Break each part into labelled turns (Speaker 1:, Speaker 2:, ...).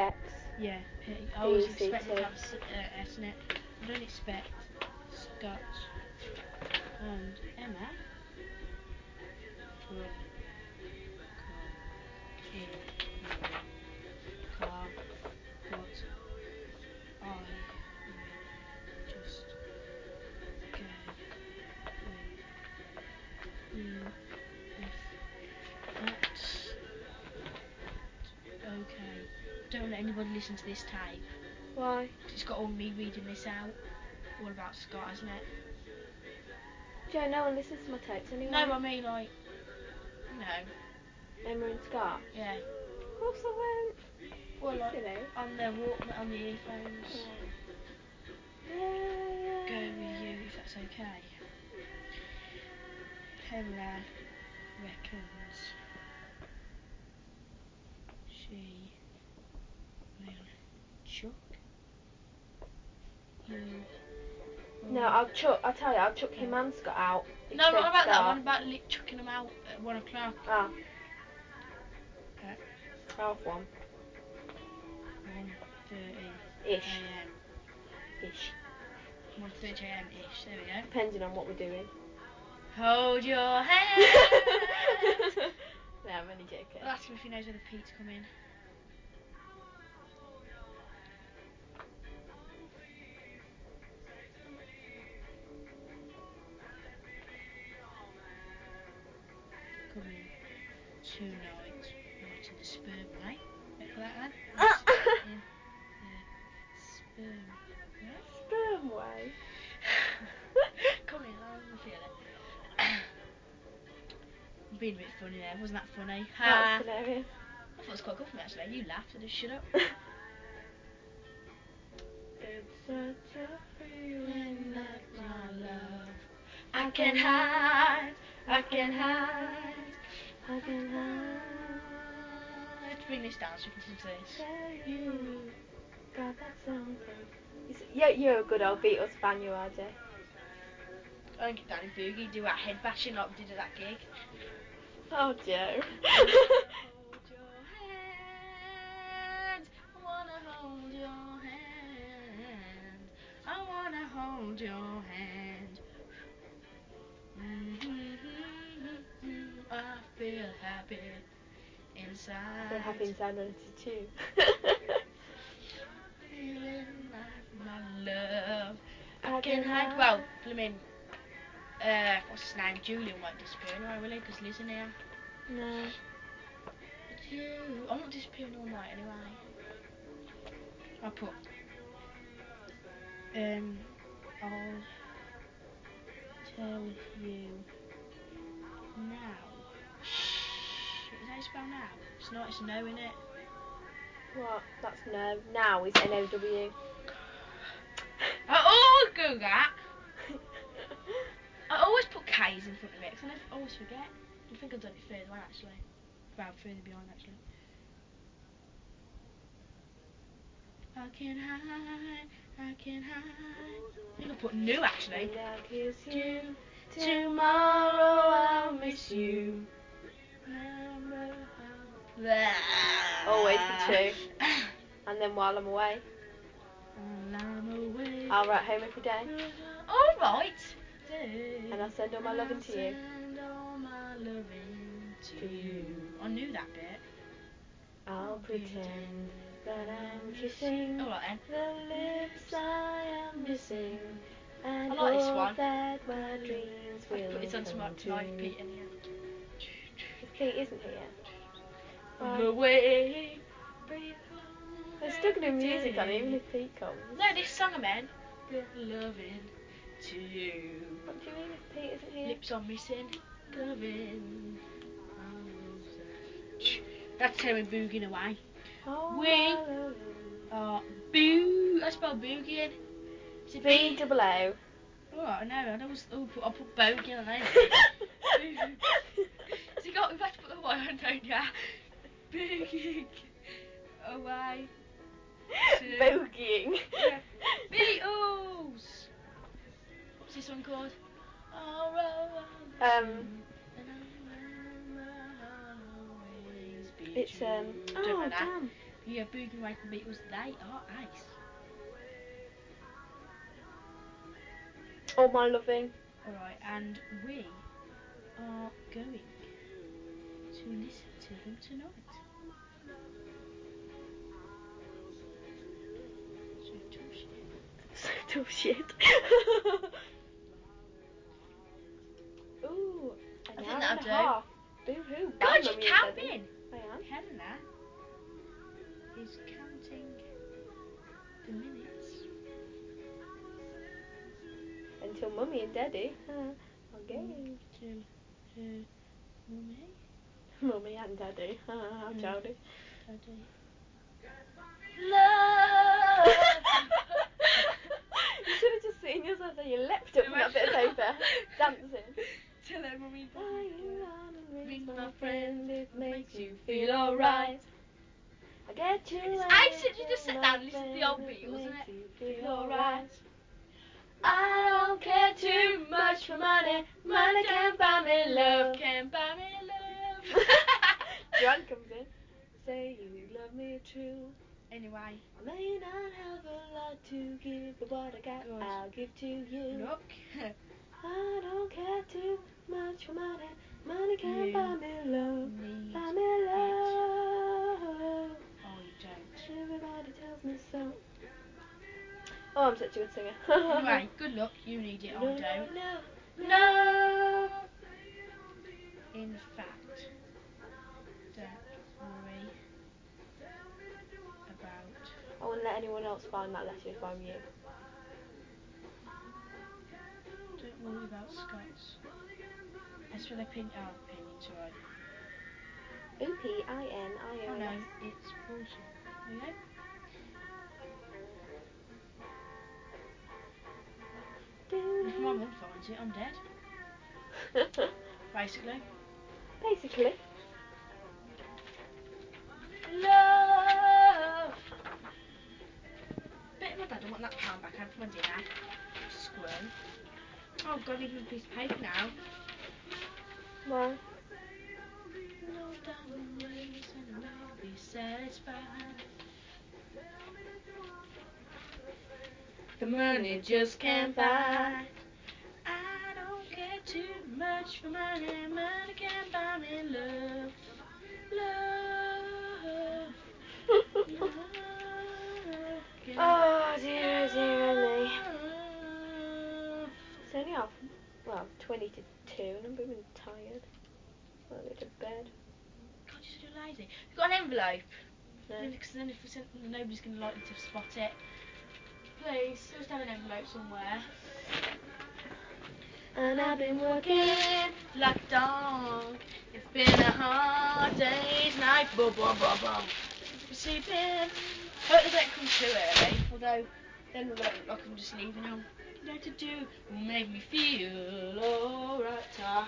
Speaker 1: X.
Speaker 2: Yeah, I always
Speaker 1: PEC
Speaker 2: expect it to
Speaker 1: too.
Speaker 2: have S in it. I don't expect Scott and Emma will come in your car, but I will just go with you if that's okay. Don't let anybody listen to this tape.
Speaker 1: Why?
Speaker 2: It's got all me reading this out. All about Scott, hasn't it?
Speaker 1: Joe, no one listens to my tapes anyway.
Speaker 2: No, I mean like, no.
Speaker 1: Emma and Scott.
Speaker 2: Yeah.
Speaker 1: Of course I won't.
Speaker 2: Well, like
Speaker 1: Silly.
Speaker 2: on the Walkman, on the earphones.
Speaker 1: Yeah.
Speaker 2: Go with you if that's okay. Paula reckons she will chuck you.
Speaker 1: No, I'll chuck him and Scott out.
Speaker 2: No, not about that.
Speaker 1: Scott.
Speaker 2: One about chucking them out at 1 o'clock.
Speaker 1: Ah.
Speaker 2: Okay.
Speaker 1: 1:30.
Speaker 2: 1:30
Speaker 1: Ish.
Speaker 2: a.m.
Speaker 1: Ish.
Speaker 2: 1:30 a.m. ish. There we go.
Speaker 1: Depending on what we're doing.
Speaker 2: Hold your hand.
Speaker 1: No, I'm only joking.
Speaker 2: I'll ask him if he knows where the Pete's come in. Coming tonight, not in the sperm way. Wait for that, lad. In the sperm way.
Speaker 1: Sperm way.
Speaker 2: Come in, I can feel it. I'm being a bit funny there, wasn't that funny?
Speaker 1: That's hilarious.
Speaker 2: I thought it was quite good for me actually. You laughed, so just shut up.
Speaker 1: It's such a feeling like my love.
Speaker 2: I can hide, I can hide,
Speaker 1: I can hide.
Speaker 2: Let's bring this down so we can listen to this.
Speaker 1: Tell you got that something. You're a good old Beatles fan, you are, Jay.
Speaker 2: I think it down in Boogie, do our head bashing like we did at that gig.
Speaker 1: Oh, Joe.
Speaker 2: Hold your hand, I wanna hold your hand, I wanna hold your hand. I feel happy inside.
Speaker 1: Feel happy inside when it's too.
Speaker 2: Feeling like my love. I can hide. Well, blooming. What's his name? Julian won't disappear anyway, will he? Because Liz in here.
Speaker 1: No.
Speaker 2: But you. I'm not disappearing all night anyway. I'll put. I'll tell you now. Shh. Is that how you spell now? It's not. It's no in it.
Speaker 1: What? That's no. Now is N-O-W.
Speaker 2: I always do that. I always put K's in front of it because I always forget. I think I've done it further on actually. Well, further behind actually. I can hide, I can hide. I think I put new actually.
Speaker 1: And I'll kiss you. Tomorrow I'll miss you. Always the two. And then while I'm away, I'll write home every day.
Speaker 2: Alright.
Speaker 1: And I'll send all my loving to you.
Speaker 2: Send all my loving to you. I knew that bit.
Speaker 1: I'll pretend that I'm kissing
Speaker 2: Alright then.
Speaker 1: the lips I am missing. And
Speaker 2: I like this
Speaker 1: hope
Speaker 2: one.
Speaker 1: that my dreams
Speaker 2: I've
Speaker 1: will
Speaker 2: put this on
Speaker 1: come
Speaker 2: tonight,
Speaker 1: true.
Speaker 2: Pete in here.
Speaker 1: If Pete isn't here.
Speaker 2: I'm away.
Speaker 1: They're still going to do music on it, even if Pete comes.
Speaker 2: No, this song I meant. Loving to you.
Speaker 1: What do you mean if Pete isn't here?
Speaker 2: Lips are missing. Loving. That's Terry boogieing away.
Speaker 1: Oh,
Speaker 2: We are boo. I spell boogieing. Is it
Speaker 1: B-double-O.
Speaker 2: Alright, I know. I'll put bogey on it. So we've had to put the Y on, don't ya? Boogieing away.
Speaker 1: Bogeying.
Speaker 2: Yeah. Beatles. What's this one called?
Speaker 1: It's oh damn.
Speaker 2: Yeah, Boogie Wake and Beatles, they are ace.
Speaker 1: Oh, my loving.
Speaker 2: Alright, and we are going to listen to them tonight. So tough shit.
Speaker 1: So tough shit. Ooh,
Speaker 2: I
Speaker 1: an
Speaker 2: think
Speaker 1: hour
Speaker 2: that'll
Speaker 1: and a
Speaker 2: do.
Speaker 1: half. Boo-hoo.
Speaker 2: God,
Speaker 1: Bye,
Speaker 2: you're
Speaker 1: Mummy and Daddy.
Speaker 2: counting!
Speaker 1: I am.
Speaker 2: Helena is counting the minutes.
Speaker 1: Until Mummy and Daddy. Okay.
Speaker 2: To Mummy,
Speaker 1: Mummy and Daddy. How childish.
Speaker 2: Daddy. Love!
Speaker 1: You should have just seen yourself there. You leapt up from that bit of paper. Dancing.
Speaker 2: Tell her Mummy and
Speaker 1: Are
Speaker 2: Daddy.
Speaker 1: you on and
Speaker 2: Ring
Speaker 1: rings
Speaker 2: my
Speaker 1: my friend, it makes
Speaker 2: makes
Speaker 1: you
Speaker 2: you
Speaker 1: feel
Speaker 2: feel
Speaker 1: alright. I get you
Speaker 2: I said you just
Speaker 1: anything,
Speaker 2: sit
Speaker 1: my
Speaker 2: down and listen to the old
Speaker 1: friend, it
Speaker 2: Beatles,
Speaker 1: makes
Speaker 2: innit?
Speaker 1: you
Speaker 2: Feel
Speaker 1: alright.
Speaker 2: alright.
Speaker 1: I don't care too much for money. Money can't buy me love.
Speaker 2: Can't buy me love.
Speaker 1: Joanne comes in. Say you love me true.
Speaker 2: Anyway,
Speaker 1: I may not have a lot to give, but what I got,
Speaker 2: Good.
Speaker 1: I'll give to you.
Speaker 2: look.
Speaker 1: I don't care too much for money. Money can't
Speaker 2: You
Speaker 1: buy me love.
Speaker 2: need
Speaker 1: Buy me
Speaker 2: it.
Speaker 1: love.
Speaker 2: Oh, you don't.
Speaker 1: Everybody tells me so. Oh, I'm such a good singer.
Speaker 2: Anyway, good luck. You need it.
Speaker 1: No,
Speaker 2: I don't.
Speaker 1: no, no.
Speaker 2: No. In fact, don't worry about.
Speaker 1: I wouldn't let anyone else find that letter if I'm you.
Speaker 2: Don't worry about Scots. As for the opinions, right?
Speaker 1: O-P-I-N-I-O-N-S.
Speaker 2: Oh no, it's bullshit. There you go. And if my mum finds it, I'm dead. Basically.
Speaker 1: Basically.
Speaker 2: Love. Bet my dad will want that pound back home for my dinner. Squirm. Oh god, I need another piece of paper now.
Speaker 1: Why?
Speaker 2: No diamond rings and I'll be satisfied. The money just can't buy. I don't care too much for money. Money can't buy me love. Love.
Speaker 1: Oh dear, dear me. It's only half, 20 to 2 and I'm even tired. I'll go to bed.
Speaker 2: God, you're so lazy. You've got an envelope.
Speaker 1: No.
Speaker 2: Because then if we send, nobody's going to likely to spot it. Please, just have an envelope somewhere.
Speaker 1: And I've been working
Speaker 2: like a dog. It's been a hard day's night. Boom, boom, boom, boom. Sleeping. Hope they don't come too early. Although, then we'll look like I'm just leaving them. What to do will make me feel alright.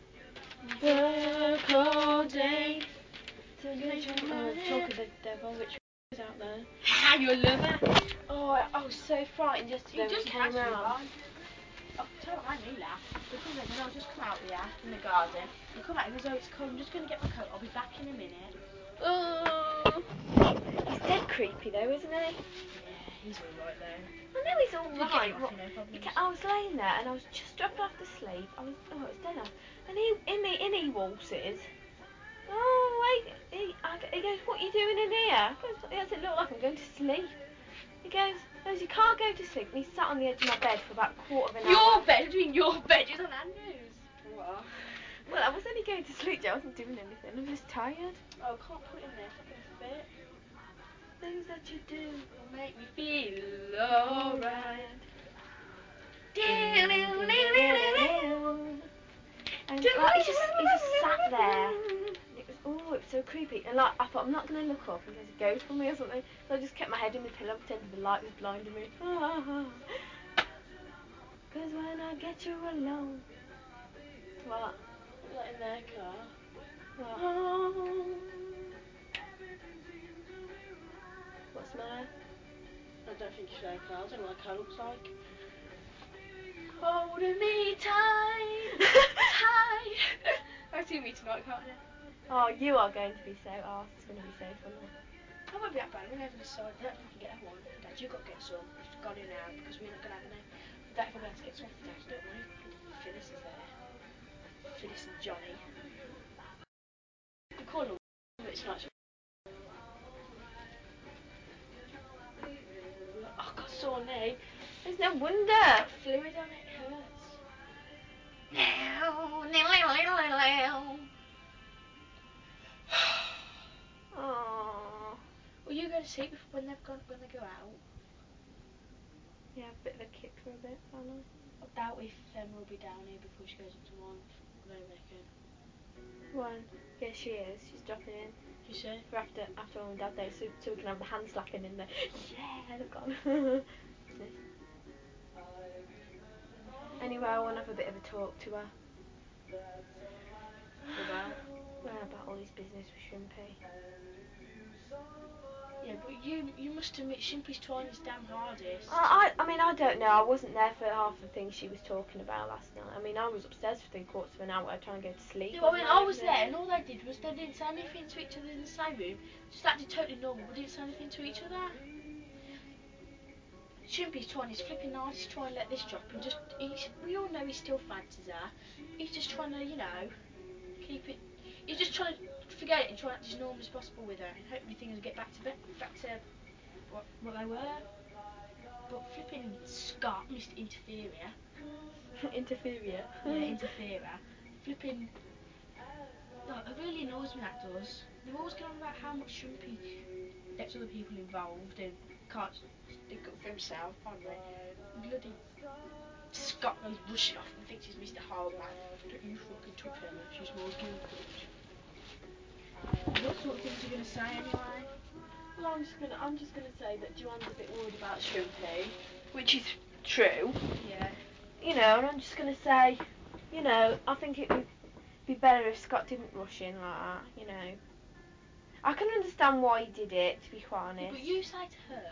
Speaker 2: Work all day.
Speaker 1: to get you. Oh, talk of the devil, which is out there.
Speaker 2: Ha, you're a lover.
Speaker 1: Oh, I was so frightened yesterday when he came round.
Speaker 2: Oh, tell what made me laugh. He comes in and I'll just come out here in the garden. He'll come out and he goes, oh, it's cold, I'm just going to get my coat, I'll be back in a minute.
Speaker 1: Oh, he's dead creepy though, isn't he?
Speaker 2: Yeah, he's alright though.
Speaker 1: I know he's all
Speaker 2: Did you get
Speaker 1: right.
Speaker 2: him off, you know, problems?
Speaker 1: I was laying there and I was just dropping off to sleep. It was dead off. And he waltzes. Oh, he goes, what are you doing in here? He doesn't look like I'm going to sleep. He goes, you can't go to sleep. And he sat on the edge of my bed for about a quarter of an hour.
Speaker 2: Your bed? What do you mean your bed? It's on Andrew's. What?
Speaker 1: Well, I was only going to sleep, Joe. I wasn't doing anything. I'm just tired.
Speaker 2: Oh, I can't put it in there, it's not going to fit.
Speaker 1: Things that you do
Speaker 2: Will make me feel alright.
Speaker 1: And he just sat there. It was so creepy. And I thought, I'm not going to look up in case he goes for me or something. So I just kept my head in the pillow and pretended the light was blinding me. Because when I get you alone. What?
Speaker 2: Like in their car.
Speaker 1: What? What's the matter?
Speaker 2: I don't think it's their car. I don't know what a car looks like. Holding me tight, tight. I see me tonight, can't you?
Speaker 1: Oh, you are going to be so arse. It's going to be so funny.
Speaker 2: I won't be that bad. We never decided. I don't fucking get her one. Dad, you got to get some. You've got to now because we're not going to have any. Dad, if I be able to get some for Dad, don't worry. Phyllis is there. Phyllis and Johnny. We call her, but it's not. Oh, got sore knee.
Speaker 1: There's no wonder.
Speaker 2: Fluid on it hurts.
Speaker 1: Oh.
Speaker 2: Well, you go to sleep when they go out.
Speaker 1: Yeah, a bit of a kick for a bit, don't I?
Speaker 2: I doubt if Emma will be down here before she goes up to one. I don't reckon.
Speaker 1: One. Yeah, she is. She's dropping in.
Speaker 2: You see?
Speaker 1: For after Mum and Dad Day, so we can have the hand slapping in there. Yeah, look on. Anyway, I want to have a bit of a talk to her.
Speaker 2: About?
Speaker 1: Well, about all his business with Shrimpy.
Speaker 2: Yeah, but you must admit Shimpy's trying his damn hardest.
Speaker 1: I mean, I don't know. I wasn't there for half the things she was talking about last night. I mean, I was upstairs for 3/4 of an hour trying to go to sleep.
Speaker 2: Yeah, I mean, I was there, and all they did was they didn't say anything to each other in the same room. Just acted totally normal, but didn't say anything to each other. Shimpy's trying his flipping hardest to try and let this drop, and we all know he still fancies her. He's just trying to, keep it. He's just trying to forget it and try to act as normal as possible with her, and hopefully things will get back to what they were. But flipping Scott, Mr. Interferer.
Speaker 1: Interferer.
Speaker 2: Yeah, Interferer. Flipping. Oh, it really annoys me, that does. They're always going on about how much Shrimpy gets other people involved and can't stick up for himself, pardon me. Bloody Scott goes rushing off and thinks he's Mr. Hardman. Don't you fucking touch Emma, she's my girl coach. What sort of things are you going to say anyway?
Speaker 1: Well, I'm just gonna say that Joanne's a bit worried about Shrimpy, which is true.
Speaker 2: Yeah.
Speaker 1: And I'm just gonna say, I think it would be better if Scott didn't rush in like that. I can understand why he did it, to be quite honest.
Speaker 2: Yeah, but you say to her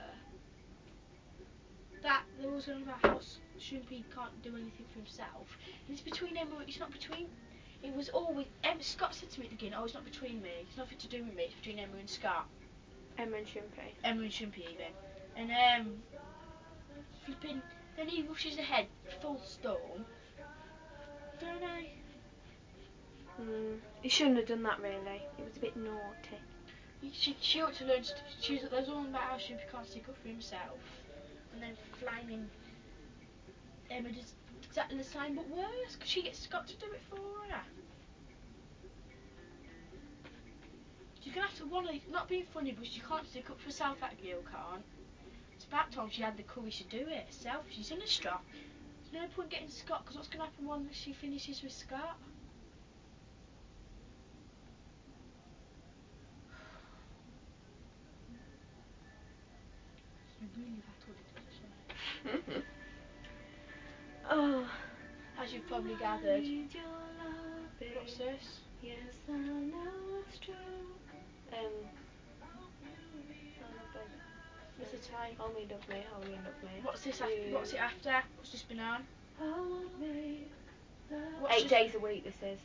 Speaker 2: that they're always going on about how Shrimpy can't do anything for himself, and it's between Emma. It's not between. It was always Scott said to me at the beginning, "Oh, it's not between me. It's nothing to do with me. It's between Emma and Scott."
Speaker 1: Emma and Shrimpy.
Speaker 2: Emma and Shrimpy even. And flipping. Then he rushes ahead, full storm. Don't I?
Speaker 1: He shouldn't have done that, really. It was a bit naughty.
Speaker 2: She ought to learn. There's all about how Shrimpy can't stick up for himself, and then flaming Emma does exactly the same but worse because she gets Scott to do it for her. She's gonna have to not being funny, but she can't stick up for herself. That girl can't. It's about time she had the courage to do it herself. She's in a strop. There's no point getting Scott because what's gonna happen when she finishes with Scott? It's really battled it.
Speaker 1: Oh.
Speaker 2: As you've probably gathered. What's this?
Speaker 1: Yes, I know it's true.
Speaker 2: What's the type?
Speaker 1: Hold me, love me, hold me, love me.
Speaker 2: What's this after? What's it after? What's this been on?
Speaker 1: Hold me.
Speaker 2: What's
Speaker 1: 8 days a week, this is.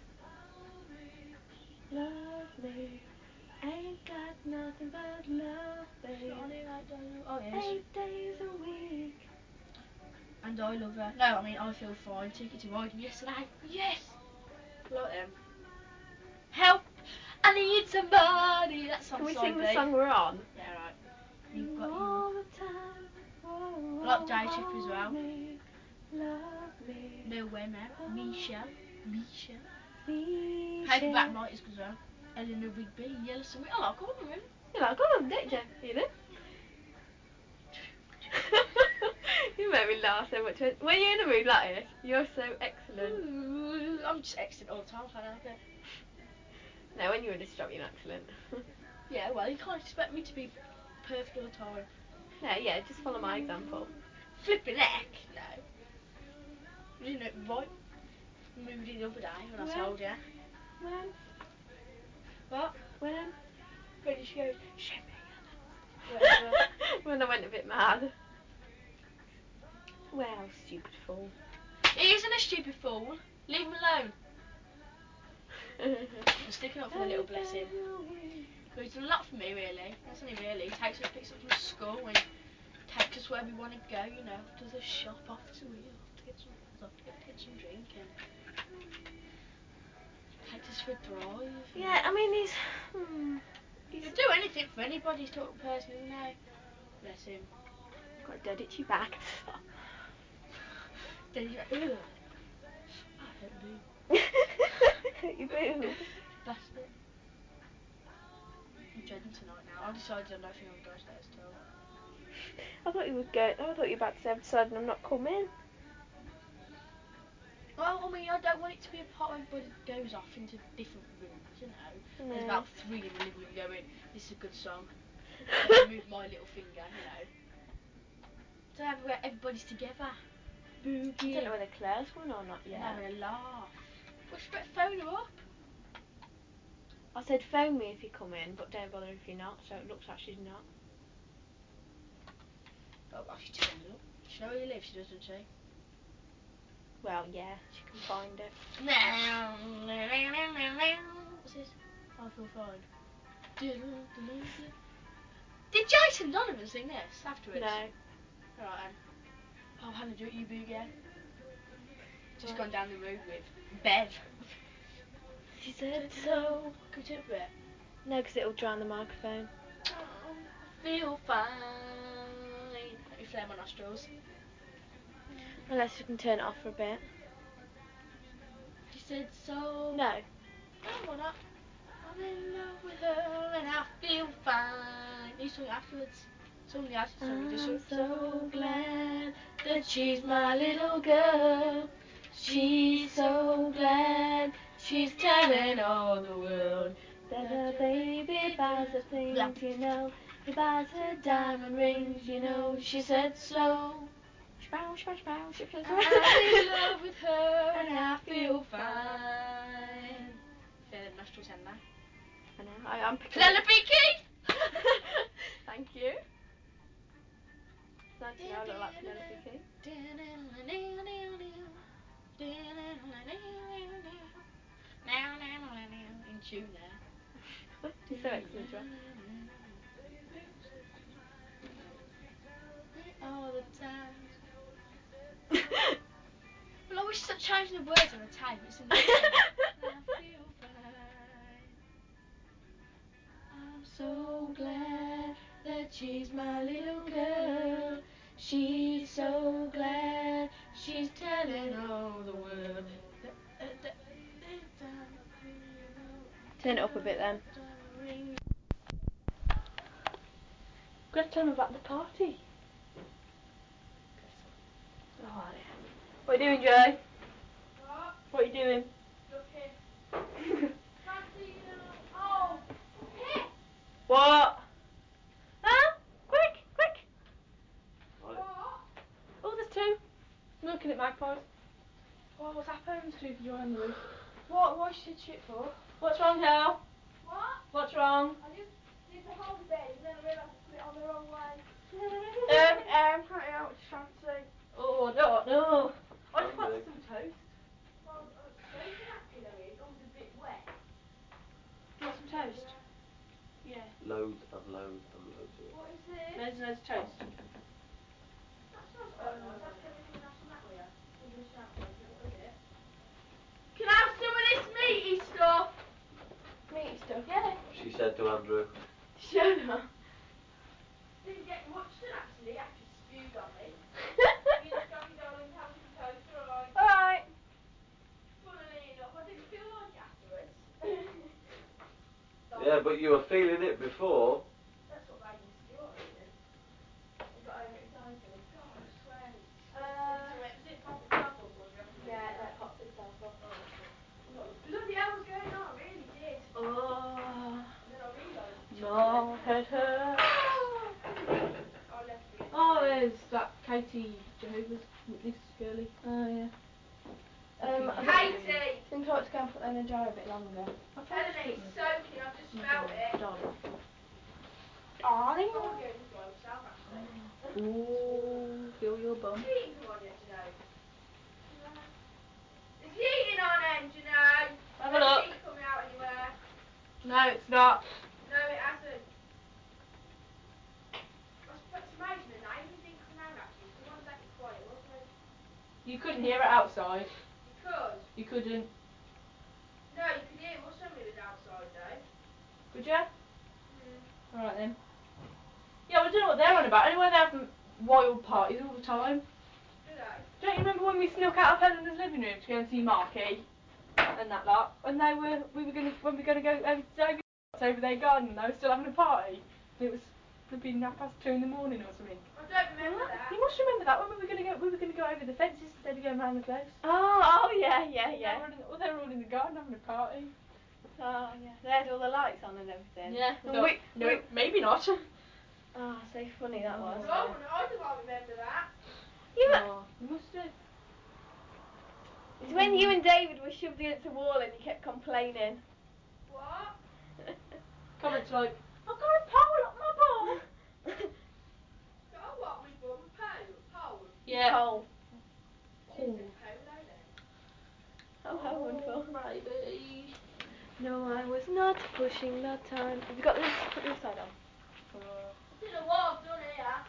Speaker 1: Love me. Ain't got nothing but love, babe.
Speaker 2: Oh, yes.
Speaker 1: 8 days a week.
Speaker 2: And I love her. No, I mean, I feel fine. Took it to ride yesterday. Yes! Like them. Help! I need somebody! That song.
Speaker 1: Can we sing the song we're on?
Speaker 2: Yeah, right. You've got
Speaker 1: all
Speaker 2: you.
Speaker 1: the time. Whoa,
Speaker 2: I like Day Shift as well.
Speaker 1: Love me.
Speaker 2: No way, man. Misha.
Speaker 1: Misha.
Speaker 2: Paperback Writers as well. Eleanor Rigby. Yellow Submarine. I like all of them.
Speaker 1: You like all of them, don't you? You make me laugh so much. When you're in a mood like this, you're so excellent.
Speaker 2: Ooh, I'm just excellent all the time. I can't help it.
Speaker 1: No, when you're in a strop, you're excellent.
Speaker 2: Yeah, well, you can't expect me to be perfect all the time.
Speaker 1: No, yeah, just follow my example.
Speaker 2: Flipping heck, no. You know, right moody the other day when I told you.
Speaker 1: When?
Speaker 2: What?
Speaker 1: When?
Speaker 2: When she goes, whatever.
Speaker 1: When I went a bit mad. Well, stupid fool.
Speaker 2: He isn't a stupid fool. Leave him alone. I'm sticking up for the little blessing. But it's a lot for me, really. That's only really. He takes us, picks us up from school and takes us where we want to go, you know. Does a shop off to get some drink and takes us for a drive.
Speaker 1: Yeah, I mean,
Speaker 2: He'd do anything for anybody, sort of person, isn't he? Bless him.
Speaker 1: got to dead itchy back.
Speaker 2: Then he's like, ugh. I hurt boo.
Speaker 1: You boob.
Speaker 2: Bastard. I'm dreading tonight now. I've decided I don't think I'm going downstairs at all.
Speaker 1: I thought you were going. I thought you were about to say I've decided I'm not coming.
Speaker 2: Well, I mean, I don't want it to be a part where everybody goes off into different rooms, you know.
Speaker 1: No.
Speaker 2: There's about 3 in the living room going, this is a good song. I move my little finger, you know. So everybody's together. Boogie.
Speaker 1: I don't know whether Claire's coming or not yet.
Speaker 2: And having a laugh. Well, she better phone her up.
Speaker 1: I said phone me if you come in, but don't bother if you're not, so it looks like she's not.
Speaker 2: Oh, well, she turns up. She knows where you live, she does, doesn't she?
Speaker 1: Well, yeah, she can find it.
Speaker 2: What's this? I feel fine. Did Jason Donovan sing this afterwards?
Speaker 1: No.
Speaker 2: Alright then. Oh, Hannah, do it, you boogie. Just
Speaker 1: Right.
Speaker 2: gone down the road with Bev.
Speaker 1: She said so.
Speaker 2: Can we turn it up a bit?
Speaker 1: No, because it'll drown the microphone.
Speaker 2: Oh, I feel fine. Let me flare my nostrils.
Speaker 1: Unless you can turn it off for a bit.
Speaker 2: She said so.
Speaker 1: No.
Speaker 2: Oh, why not? I'm in love with her and I feel fine. You sung it afterwards. Sung the artist song. You just
Speaker 1: I'm
Speaker 2: sung.
Speaker 1: so glad that she's my little girl. She's so glad she's telling all the world that her baby buys her things, you know. He buys her diamond rings, you know. She said so. Sprow, sprow, sprow, sprow, sprow.
Speaker 2: I'm in love with her and I feel fine. Fair nostrils, Henna.
Speaker 1: I know, I'm picking
Speaker 2: Penelope Key!
Speaker 1: Thank you. It's nice to know I look like Penelope Key.
Speaker 2: In tune there.
Speaker 1: She's so excellent, right?
Speaker 2: All the time. Well, I wish stop changing the words on the tape. It's annoying. I feel fine.
Speaker 1: I'm so glad that she's my little girl. She's so glad she's telling all the world. Turn it up a bit then. Gotta tell them about the party. Oh, yeah. What are you doing, Joe?
Speaker 2: What?
Speaker 1: What are you doing?
Speaker 2: Looking. Fancy, oh, piss!
Speaker 1: What? Huh? Quick, quick.
Speaker 2: What?
Speaker 1: Oh, there's two. I'm looking at magpies.
Speaker 2: Oh, what's happened?
Speaker 1: Two for Joe and Ruth.
Speaker 2: What? Why she did shit for?
Speaker 1: What's wrong, Hal?
Speaker 2: What?
Speaker 1: What's wrong?
Speaker 2: I just did the whole bed and then I realised I put it on the wrong way. Fancy.
Speaker 1: Oh, no. I just want some toast.
Speaker 2: Well, where's the napkin though is? Oh, it's a bit wet.
Speaker 1: Do you want some toast? Yeah.
Speaker 3: Loads and loads and loads of it.
Speaker 2: What is this?
Speaker 1: Loads of toast.
Speaker 2: That smells quite nice. Actually, can we have some of that with you? We'll do a snack break. What is it? Can I have some of this meaty stuff?
Speaker 1: Meaty stuff.
Speaker 2: Yeah.
Speaker 3: She said to Andrew.
Speaker 1: Shut up.
Speaker 2: Didn't get much done actually. Actually spewed on me. You just got me darling, have some toast, alright?
Speaker 1: Alright.
Speaker 2: Funnily enough, I didn't feel like it afterwards.
Speaker 3: Yeah, but you were feeling it before.
Speaker 2: That's what made me spew on it. I got overexcited. God, I swear. Was it pop itself off or was it after
Speaker 1: Yeah, that popped itself off.
Speaker 2: Bloody hell was going on, I really did.
Speaker 1: Oh.
Speaker 2: And then I realised.
Speaker 1: No, hurt her.
Speaker 2: I left the
Speaker 4: Oh, there's that Katie Jehovah's Witness girlie.
Speaker 1: Oh, yeah.
Speaker 2: Katie!
Speaker 1: I think I ought to go and put that in a jar a bit longer.
Speaker 2: Eleni, it's soaking, I've just smelt it.
Speaker 1: Darling.
Speaker 2: I want to go and dry myself actually.
Speaker 4: Ooh, feel your bum.
Speaker 2: Is the heating come on yet, do you know? Is the heating on then, do you know?
Speaker 1: Have a look.
Speaker 2: Is the heat coming out anywhere?
Speaker 1: No, it's not.
Speaker 2: No, it
Speaker 4: You couldn't hear it outside.
Speaker 2: Because?
Speaker 4: You couldn't.
Speaker 2: No, you could hear what somebody was outside though.
Speaker 4: Could you? Alright then. Yeah, well, I don't know what they're on about. Anyway, they're having wild parties all the time.
Speaker 2: Do they?
Speaker 4: Don't you remember when we snuck out of Helena's living room to go and see Marky? And that lot? And we were gonna go over to David's over their garden and they were still having a party. And it was flipping 2:30 in the morning or something.
Speaker 2: I don't remember that.
Speaker 4: You must remember that when we were gonna go over the fences instead of going round the close.
Speaker 1: Oh yeah.
Speaker 4: They were all in the garden having a party.
Speaker 1: Oh yeah. They had all the lights on and everything.
Speaker 4: Yeah.
Speaker 1: And
Speaker 4: No, maybe not.
Speaker 1: Oh, so funny that was.
Speaker 2: No, I don't remember that.
Speaker 4: You must do.
Speaker 1: It's when you and David were shoved against the wall and you kept complaining.
Speaker 2: What?
Speaker 4: Comments like, I've got a pole up my bum.
Speaker 2: So what? We bum pole.
Speaker 4: Yeah.
Speaker 1: Pole.
Speaker 2: Polo then.
Speaker 1: Oh, how wonderful.
Speaker 4: Baby.
Speaker 1: No, I was not pushing that time. Have you got this? Put this side on.
Speaker 2: I don't know what I've done here.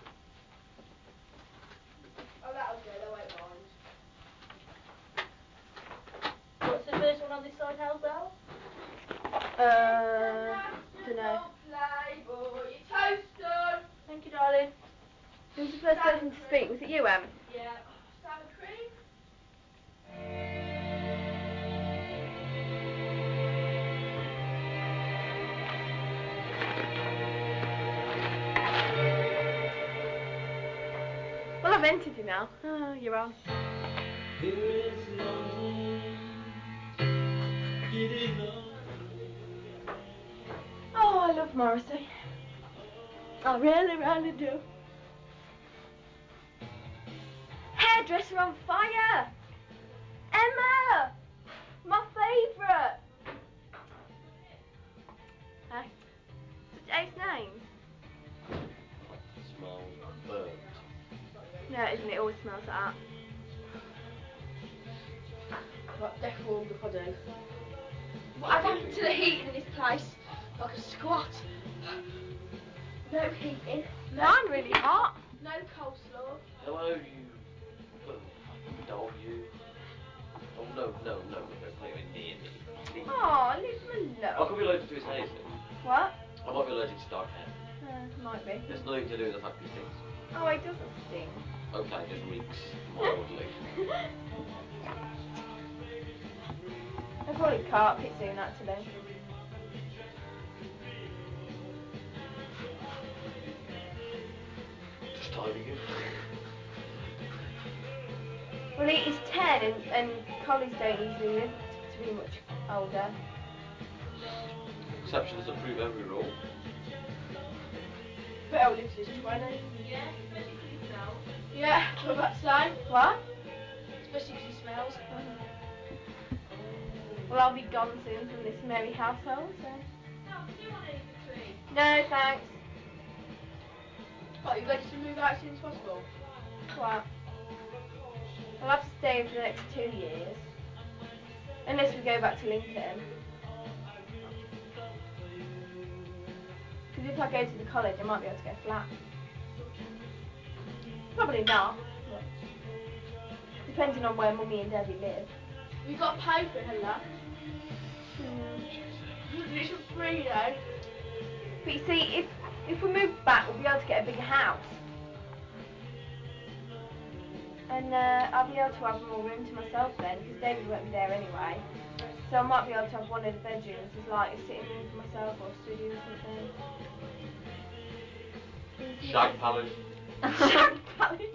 Speaker 2: Oh, that'll do. They won't mind.
Speaker 4: What's the first one on this side, Hazel?
Speaker 1: Dunno.
Speaker 2: Playboy, your toast done.
Speaker 4: Thank you, darling.
Speaker 1: Who was the first person to speak? Was it you, Em?
Speaker 4: Yeah.
Speaker 2: Sour cream.
Speaker 1: Well, I've entered you now. Oh, you're on. Oh, I love Morrissey. I really, really do. Hairdresser on fire! Emma! My favourite! Hey? Such ace names.
Speaker 3: Smells burnt.
Speaker 1: No, it isn't. It always smells like that.
Speaker 2: Right, death warmed up, I do. What happened to the heating in this place? Like a squat. No heating.
Speaker 1: Mine really hot.
Speaker 2: No coleslaw.
Speaker 3: Hello, you little fucking dog, you. Oh, no, don't play with near me. Please.
Speaker 1: Oh, leave him
Speaker 3: I
Speaker 1: alone.
Speaker 3: could be allergic to his hair, you know.
Speaker 1: What?
Speaker 3: I might be allergic to dark hair.
Speaker 1: Might be.
Speaker 3: It's nothing to do with the fact he stinks.
Speaker 1: Oh, it doesn't sting.
Speaker 3: Okay, just reeks mildly.
Speaker 1: I'll probably carpet soon, actually.
Speaker 3: Just timing it.
Speaker 1: Well, he's 10 and collies don't usually live to be much older.
Speaker 3: Exceptions that prove every rule.
Speaker 2: But I'll live to 20.
Speaker 4: Yeah, especially because he smells.
Speaker 2: Yeah, what about to say?
Speaker 1: What?
Speaker 2: Especially because he smells.
Speaker 1: Well, I'll be gone soon from this merry household, so...
Speaker 4: Sam, do you want anything to eat?
Speaker 1: No, thanks.
Speaker 2: What, you ready to move out as soon as possible?
Speaker 1: What? I'll have to stay for the next 2 years. Unless we go back to Lincoln. Because if I go to the college, I might be able to get a flat. Probably not. But depending on where Mummy and Daddy live.
Speaker 2: We got to pay for it, Hella. It's free though.
Speaker 1: But you see, if we move back, we'll be able to get a bigger house. And I'll be able to have more room to myself then, because David won't be there anyway. So I might be able to have one of the bedrooms as like a sitting room for myself or a studio or something.
Speaker 3: Shag palace.
Speaker 1: Shag palace.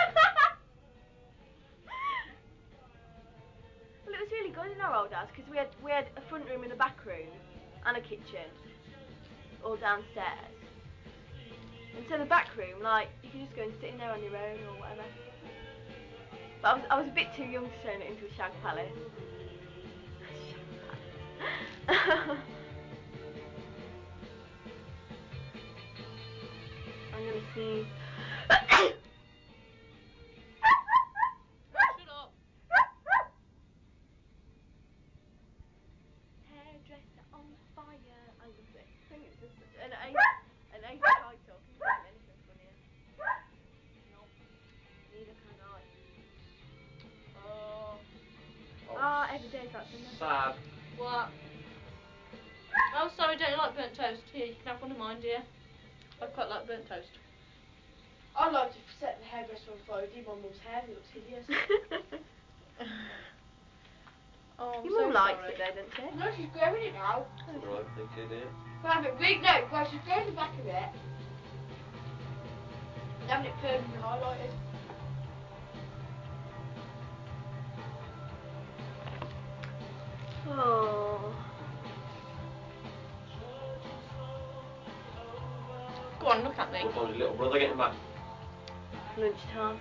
Speaker 1: Well, it was really good in our old house because we had a front room and a back room and a kitchen all downstairs. And so the back room, like, you could just go and sit in there on your own or whatever. But I was a bit too young to turn it into a shag palace. I'm gonna sneeze.
Speaker 2: Shut up.
Speaker 1: Hairdresser on fire. I love it. I think it's just an ace title. Can you think of anything funnier? Nope. Neither can I.
Speaker 3: sad.
Speaker 2: What? Oh, sorry, don't you like burnt toast? Here, you can have one of mine, dear. I quite like burnt toast.
Speaker 4: I'd like to set the hairdresser on fire. Do my mum's hair. It looks hideous.
Speaker 2: Oh, I'm
Speaker 1: Your
Speaker 2: so
Speaker 1: mum likes
Speaker 2: sorry.
Speaker 1: it though, doesn't she?
Speaker 4: No, she's growing it now.
Speaker 3: Right, thank you, dear.
Speaker 4: Private wig, no, well, she's growing the back of it. And having it permanently highlighted.
Speaker 1: Oh.
Speaker 2: Go on, look at me.
Speaker 3: What time's your little brother getting back?
Speaker 1: Lunchtime.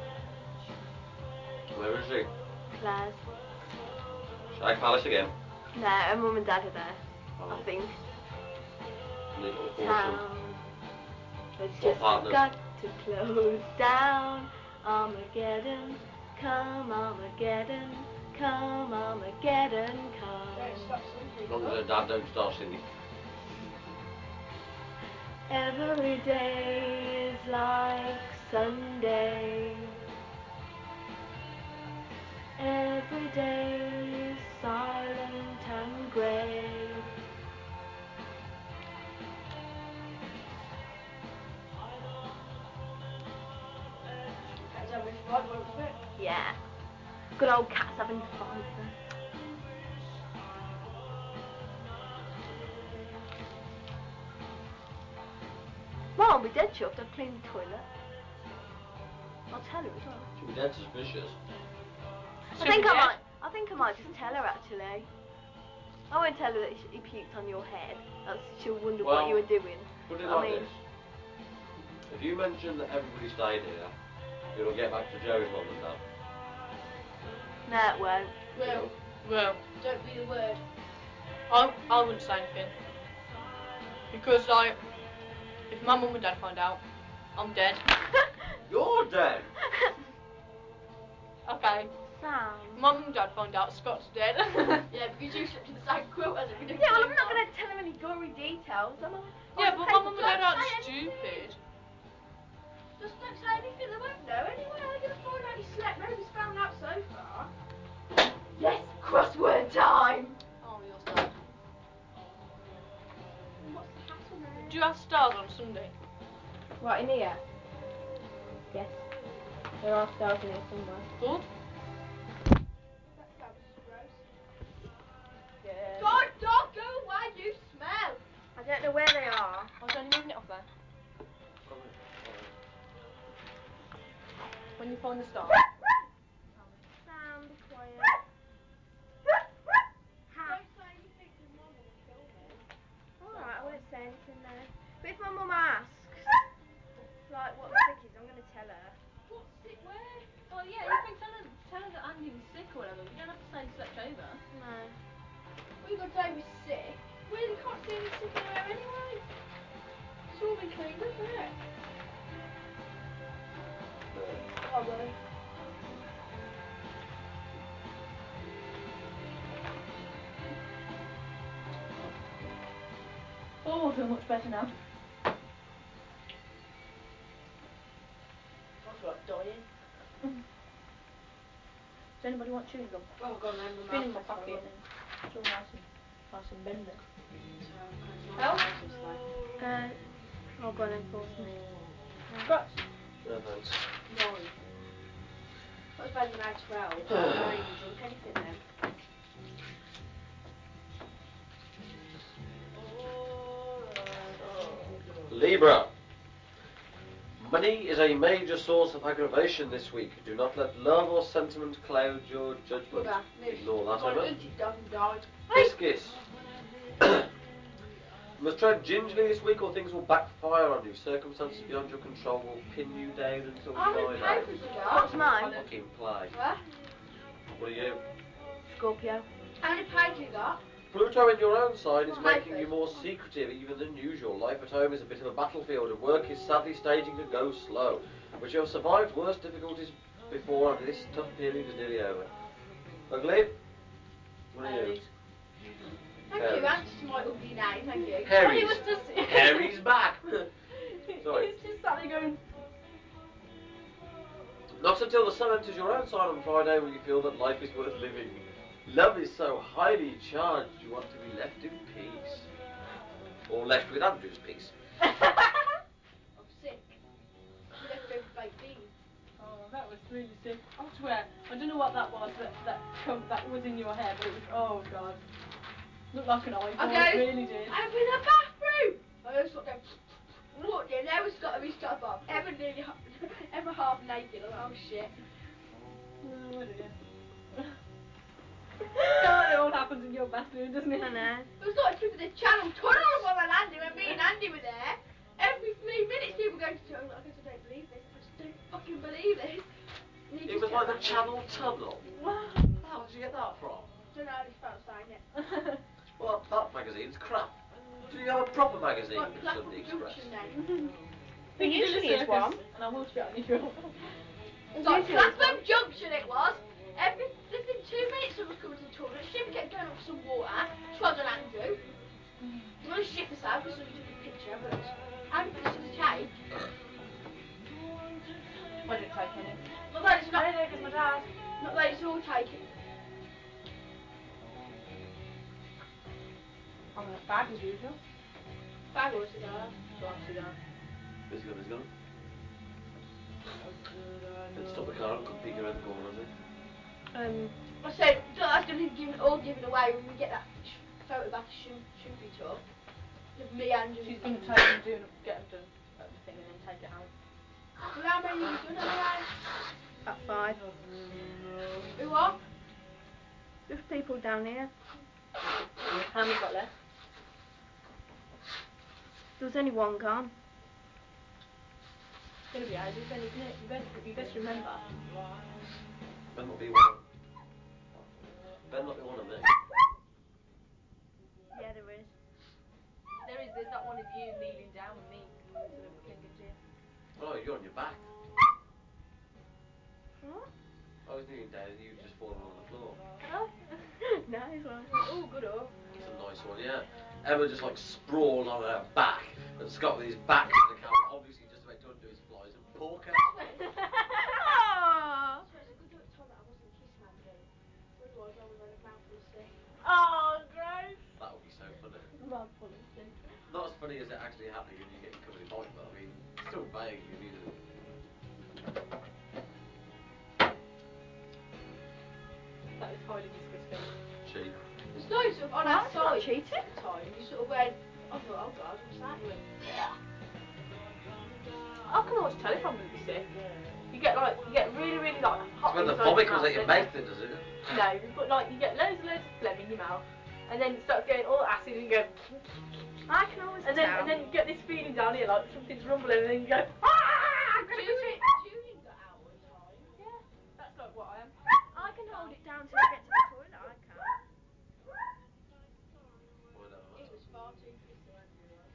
Speaker 3: Where is he?
Speaker 1: Claire's.
Speaker 3: Shag Palace again.
Speaker 1: No, her mum and dad are there.
Speaker 3: Oh.
Speaker 1: I think.
Speaker 3: Little portion.
Speaker 1: Town. It's
Speaker 3: What
Speaker 1: just
Speaker 3: partners?
Speaker 1: got to close down. Armageddon, come Armageddon, come Armageddon, come.
Speaker 4: Don't stop
Speaker 3: As long as
Speaker 4: something.
Speaker 3: her dad don't start singing.
Speaker 1: Every day is like Sunday. Every day is silent and grey.
Speaker 4: Is that really fun, wasn't it?
Speaker 1: Yeah. Good old cats having fun. Mum, I'll be dead chuffed. I've cleaned the toilet. I'll tell her as well.
Speaker 3: She'll be dead suspicious.
Speaker 1: I think I might just tell her actually. I won't tell her that he puked on your head. She'll wonder
Speaker 3: Well,
Speaker 1: what you were doing.
Speaker 3: Put it
Speaker 1: I
Speaker 3: like
Speaker 1: mean-
Speaker 3: this. If you mention that everybody stayed here, it'll get back to Joe's mum and dad.
Speaker 1: No, it won't.
Speaker 4: Will,
Speaker 2: Well,
Speaker 4: don't be the word.
Speaker 2: I wouldn't say anything. Because, like, if my mum and dad find out, I'm dead.
Speaker 3: You're dead!
Speaker 2: Okay.
Speaker 1: Sam.
Speaker 2: Mum and dad find out Scott's dead.
Speaker 4: Yeah, because you slept in the same quilt as him.
Speaker 1: Yeah, well, I'm not going to tell her any gory details, am I?
Speaker 2: Yeah, but my mum and dad aren't
Speaker 4: Don't say
Speaker 2: stupid.
Speaker 4: Just don't say anything, they won't know anyway. They're going to find out you slept. Nobody's found out so far. Yes, crossword time!
Speaker 2: Oh, you're sad.
Speaker 4: What's the hassle, man?
Speaker 2: Do you have stars on Sunday?
Speaker 1: Right, in here? Yes. There are stars in here somewhere.
Speaker 2: Good.
Speaker 4: That was gross.
Speaker 1: Good.
Speaker 4: God, dog, go away, you smell!
Speaker 1: I don't know where they are.
Speaker 2: I was only moving it off there. When you find the star.
Speaker 1: Sam, be quiet.
Speaker 4: Don't say anything to Mum or kill me.
Speaker 1: Alright, I won't say anything now. But if my mum asks, like, what the sick is, I'm going to tell her.
Speaker 4: What's sick where?
Speaker 2: Well, yeah, you can tell her that Andy was sick or whatever. You don't have to say he slept over.
Speaker 1: No.
Speaker 4: We got David sick. We really can't see any sick anywhere anyway. It's all been cleaned up, isn't it? Probably.
Speaker 2: Oh, I feel much better now.
Speaker 4: I feel like dying.
Speaker 2: Does anybody want chewing gum?
Speaker 4: Oh, God, I'm
Speaker 2: It's been in my pocket. It's all nice and bending.
Speaker 4: Help?
Speaker 1: I'll go then for me.
Speaker 2: Scratch.
Speaker 3: No thanks.
Speaker 4: No. What's better than 12? I've not even drunk anything then.
Speaker 3: Libra. Money is a major source of aggravation this week. Do not let love or sentiment cloud your judgment. Ignore that,
Speaker 4: Got
Speaker 3: Emma.
Speaker 4: it, it doesn't die.
Speaker 3: Biscuits. You must tread gingerly this week or things will backfire on you. Circumstances beyond your control will pin you down until
Speaker 4: How many
Speaker 3: Friday.
Speaker 4: papers you got?
Speaker 1: What's mine?
Speaker 3: Fucking play.
Speaker 4: What?
Speaker 3: What are you?
Speaker 1: Scorpio.
Speaker 4: How many pages you got?
Speaker 3: Pluto in your own sign is
Speaker 4: What
Speaker 3: making you
Speaker 4: papers?
Speaker 3: more secretive even than usual. Life at home is a bit of a battlefield and work is sadly staging to go slow. But you have survived worse difficulties before and this tough period is nearly over. Ugly? What are you?
Speaker 2: Aries.
Speaker 4: Thank you, answer to my ugly name, thank you.
Speaker 3: Harry's.
Speaker 2: He was just-
Speaker 3: Harry's back. Sorry.
Speaker 2: He's just sat there going.
Speaker 3: Not until the sun enters your own sign on Friday will you feel that life is worth living. Love is so highly charged, you want to be left in peace. Or left with Andrew's peace.
Speaker 2: I'm sick. We left over baked beans.
Speaker 4: Oh, that was really sick. I swear, I don't know what that was that was in your hair, but it was, oh god. Looked like an eyeball,
Speaker 2: Okay.
Speaker 4: it really did.
Speaker 2: I'm in the bathroom! I just walked in, there was got to be stuff up. Emma half naked. I'm like, oh shit.
Speaker 4: Oh dear. God, it all happens in your bathroom, doesn't it?
Speaker 1: I know.
Speaker 2: It was like through the channel tunnel when me and Andy were there. Every 3 minutes people going to the tunnel. I don't believe this. I just don't fucking believe this. And he
Speaker 3: It
Speaker 2: just
Speaker 3: was
Speaker 2: kept
Speaker 3: like the
Speaker 2: laughing.
Speaker 3: Channel Tunnel.
Speaker 4: What?
Speaker 3: How did you get that from?
Speaker 2: Don't know, I just felt saying it.
Speaker 3: Well, that magazine's crap. Do you have a proper magazine
Speaker 2: Like
Speaker 3: with
Speaker 2: Blackpool
Speaker 3: Sunday Express?
Speaker 2: Junction then.
Speaker 1: There usually is one.
Speaker 4: And I will spit on you.
Speaker 2: It's like Clapham Junction it was. Within 2 minutes someone was coming to the toilet. She kept going up for some water. She was on Andrew. I'm going to ship us out because we took a picture, but Andrew finished his cake.
Speaker 4: I didn't take any.
Speaker 2: Not that it's not,
Speaker 4: I didn't, because my dad.
Speaker 2: not that it's all taken.
Speaker 4: I'm in a bag as usual.
Speaker 2: Bag or cigar.
Speaker 4: Cigar.
Speaker 3: Where's he gone? Where's he gone? Didn't stop the car and couldn't peek around the corner, has he?
Speaker 2: I said, that's going to be given away when we get that photo back to Shooby Tour. Of me, Andrew.
Speaker 4: She's going to take them, get them done at the thing and then take it home.
Speaker 2: Well, how many have you done anyway?
Speaker 1: About 5.
Speaker 2: Who are?
Speaker 1: Just people down here.
Speaker 4: How many got left?
Speaker 1: There was only one gone.
Speaker 4: It's going to be ages then, isn't it? You best remember.
Speaker 3: Better not be one of Better not be one of me.
Speaker 1: Yeah, there is.
Speaker 4: There's that one of you kneeling down with me so that we can get to you.
Speaker 3: Oh, you're on your back.
Speaker 1: What?
Speaker 3: I was kneeling down and you just fallen on the floor.
Speaker 1: Nice one.
Speaker 4: Oh, good oh.
Speaker 3: It's a nice one, yeah. Emma just like sprawled on her back, and Scott with his back to the camera, obviously just about to undo his flies and porker.
Speaker 1: Aww.
Speaker 2: So it's a good time that I wasn't kissing Andrew. Otherwise I would have had a mouthful of stick.
Speaker 4: Oh, gross.
Speaker 3: That would be so funny.
Speaker 4: Mouthful of stick.
Speaker 3: Not as funny as it actually happening and you getting covered in vomit, but I mean, still vague immediately.
Speaker 4: That is highly disgusting.
Speaker 3: Cheap.
Speaker 2: There's loads of on
Speaker 1: No,
Speaker 2: our
Speaker 1: it's not
Speaker 2: side
Speaker 1: cheating.
Speaker 2: at the time. You sort of went, I thought, oh god, what's that? You went, yeah.
Speaker 4: I can always tell if I'm going to be sick. You get really, really like hot.
Speaker 3: It's when the
Speaker 4: inside
Speaker 3: vomit
Speaker 4: your
Speaker 3: comes out your
Speaker 4: don't
Speaker 3: mouth, then, does it?
Speaker 4: you? No, but like you get loads and loads of phlegm in your mouth, and then it starts getting all acid, and you go,
Speaker 1: I can always
Speaker 4: and
Speaker 1: tell.
Speaker 4: then you get this feeling down here like something's rumbling, and then you go, ah!
Speaker 2: Julian got out one time.
Speaker 4: Yeah, that's like what I am.
Speaker 1: I can hold it down till I get to the toilet. I can.
Speaker 3: Well, never
Speaker 2: He
Speaker 3: mind.
Speaker 2: was far too pissy, Andrew was.